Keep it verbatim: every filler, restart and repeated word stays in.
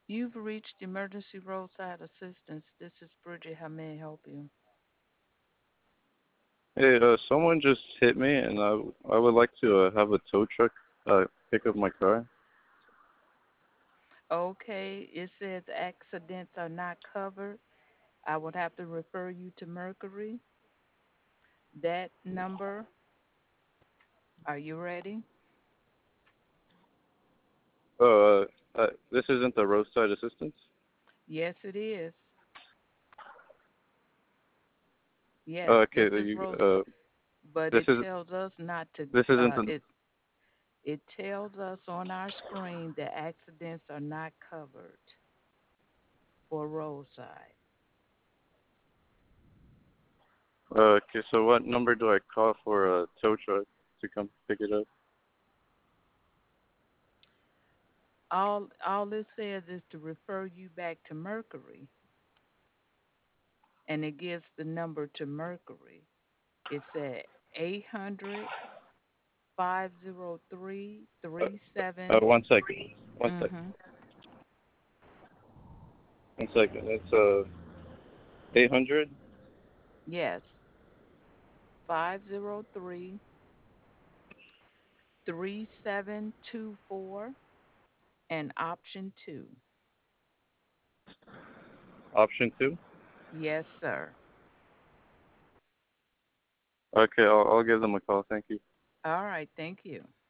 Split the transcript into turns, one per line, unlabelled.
You've reached Emergency Roadside Assistance. This is Bridget. How may I help you?
Hey, uh, someone just hit me, and I I would like to uh, have a tow truck uh pick up my car.
Okay, it says accidents are not covered. I would have to refer you to Mercury. That number, are you ready?
Uh, uh this isn't the roadside assistance.
Yes, it is.
Uh,
Yes,
okay,
this
the,
is
you
Rose,
uh
but
this
it
is
tells us not to,
this isn't
uh,
the
it, it tells us on our screen that accidents are not covered for roadside.
uh okay. So what number do I call for a tow truck to come pick it up?
All, all it says is to refer you back to Mercury, and it gives the number to Mercury. It's at eight hundred five oh three three
Uh,
seven.
one second, one second,
Mm-hmm.
one second. It's uh eight hundred.
Yes. five oh three three seven two four and option two.
Option two.
Yes, sir.
Okay, I'll I'll give them a call. Thank you.
All right. Thank you.